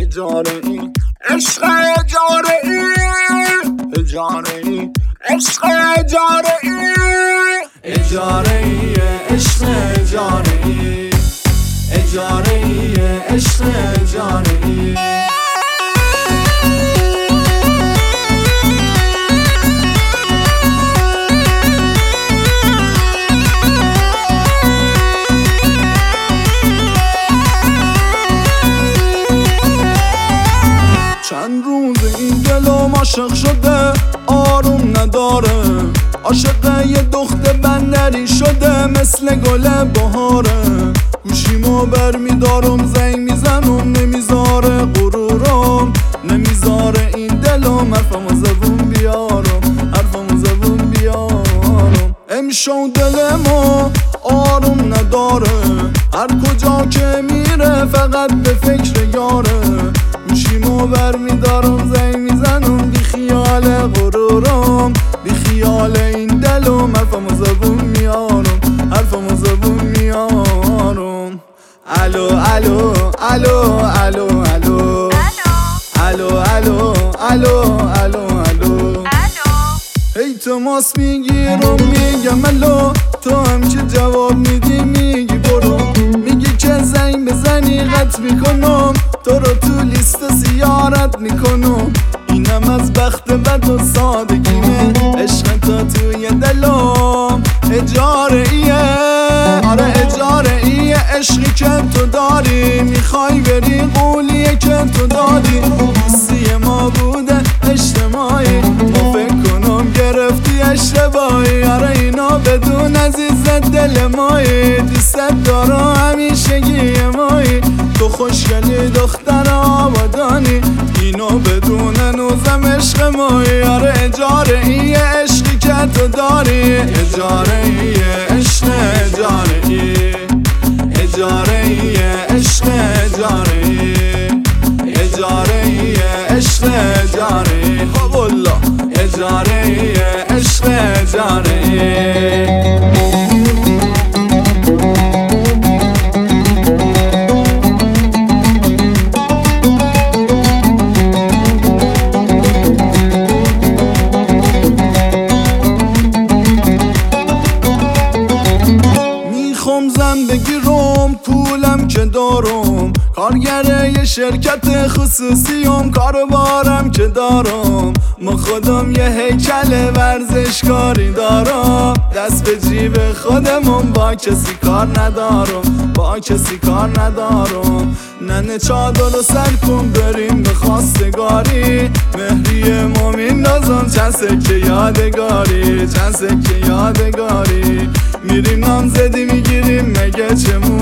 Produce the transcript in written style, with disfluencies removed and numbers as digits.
اجاره ای عشق اجاره ای اجاره ای عشق اجاره ای اجاره ای عشق اجاره ای اجاره ای عشق اجاره ای چند روز این دلم عاشق شده آروم نداره عاشق یه دختر بندری شده مثل گل بهاره گوشیمو برمیدارم زنگ میزنم نمیذاره غرورم نمیذاره این دلم حرفمو زبون بیارم حرفمو زبون بیارم امشو دلمو آروم نداره هر کجا که میره فقط به فکر یاره گوشیمو برمیدارم زنگ میزنم بی خیال غرورم بی خیال این دلم حرفمو زبون میارم حرفمو زبون میارم الو الو الو الو الو الو الو الو الو الو هی تو ماس میگیرم میگم الو تو هم که جواب میدی میگی برو میگی که زنگ بزنی قطع میکنم تو رو تو لیست زیارت میکنم اینم از بخت بد و سادگیمه عشق تو توی دلم اجاره ایه آره اجاره ایه عشقی که تو داری میخوای بری قولیه که تو دادی دوستی ما بوده اجتماعی ما فکر کنم گرفتی اشتباهی آره اینا بدون عزیز دل مایی دوست دارم همیشگی مایی تو خوشگلی دختر آبادانی اینو بدون نوزم عشق مایی آره اجاره ایه عشقی که تو داری اجاره ایه عشق اجاره ایه اجاره ایه عشق اجاره ایه اجاره ایه عشق اجاره ایه خب الله اجاره ایه عشق اجاره ایه بگیرم پولم که دارم کارگر یه شرکت خصوصیم کاروبارم که دارم ما خودم یه هیکل ورزشکاری دارم دست به جیب خودمون با کسی کار ندارم با کسی کار ندارم ننه چادر رو سر کن بریم به خواستگاری مهری مومین نازم چند سکه یادگاری چند سکه یادگاری میریم نامزدی میگیریم مگه چه